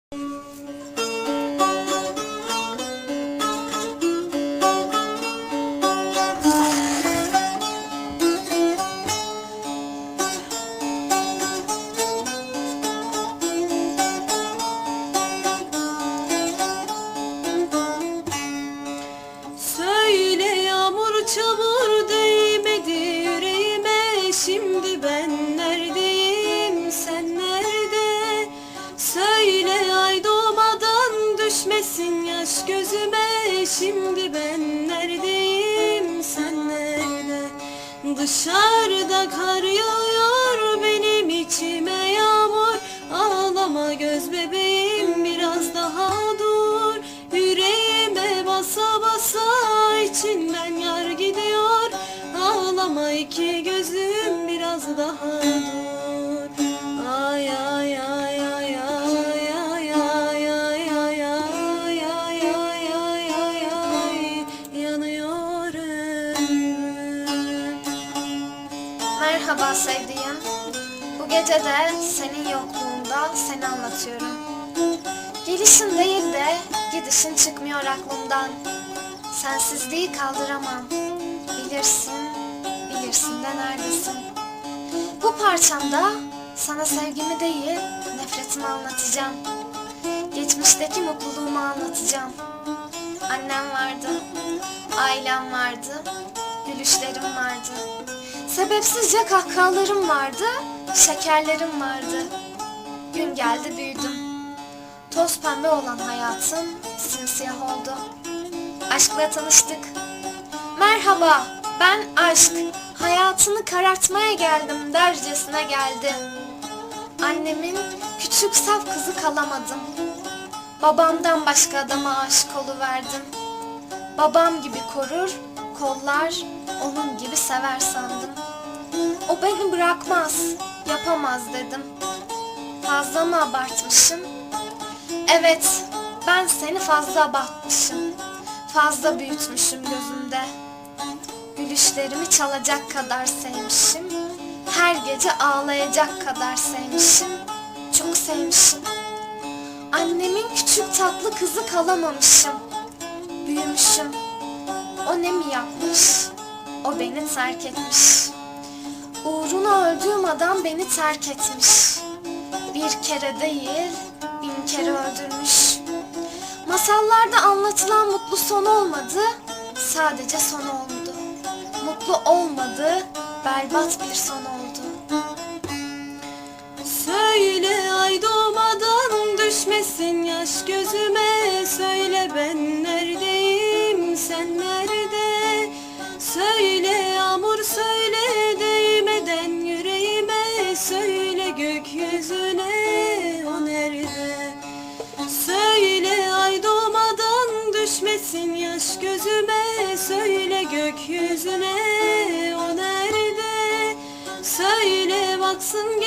Çamur değmedi yüreğime, şimdi ben neredeyim, sen nerede? Söyle ay doğmadan düşmesin yaş gözüme, şimdi ben neredeyim, sen nerede? Dışarıda kar yağıyor, benim içime yağmur. Ağlama göz bebeğim, biraz daha dur. Yüreğime basa basa içinden yar gidiyor. Ağlama iki gözüm, biraz daha dur. Ay ay ay ay ay ay ay ay ay ay ay ay ay ay ay, yanıyor ömrüm. Merhaba sevdiğim. Bu gece de senin yokluğunda seni anlatıyorum. Gelişin değil de gidişin çıkmıyor aklımdan. Sensizliği kaldıramam. Bilirsin, bilirsin de neredesin? Bu parçamda sana sevgimi değil, nefretimi anlatacağım. Geçmişteki mutluluğumu anlatacağım. Annem vardı, ailem vardı, gülüşlerim vardı. Sebepsizce kahkahalarım vardı, şekerlerim vardı. Gün geldi büyüdüm. Toz pembe olan hayatım simsiyah oldu. Aşkla tanıştık. Merhaba, ben aşk. Hayatını karartmaya geldim dercesine geldi. Annemin küçük saf kızı kalamadım. Babamdan başka adama aşık oluverdim. Babam gibi korur, kollar, onun gibi sever sandım. O beni bırakmaz, yapamaz dedim. Fazla mı abartmışım? Evet, ben seni fazla abartmışım. Fazla büyütmüşüm gözümde. Gülüşlerimi çalacak kadar sevmişim. Her gece ağlayacak kadar sevmişim. Çok sevmişim. Annemin küçük tatlı kızı kalamamışım. Büyümüşüm. O ne mi yapmış? O beni terk etmiş. Uğruna öldüğüm adam beni terk etmiş. Bir kere değil, 1000 kere öldürmüş. Masallarda anlatılan mutlu son olmadı, sadece son oldu. Mutlu olmadı, berbat bir son oldu. Söyle ay doğmadan düşmesin yaş gözüme. Söyle ben neredeyim, sen nerede? Söyle yağmur, söyle değmeden yüreğime. Söyle gökyüzüne, o nerede? Söyle ay doğmadan düşmesin yaş gözüme. Söyle gökyüzüne, o nerede? Söyle baksın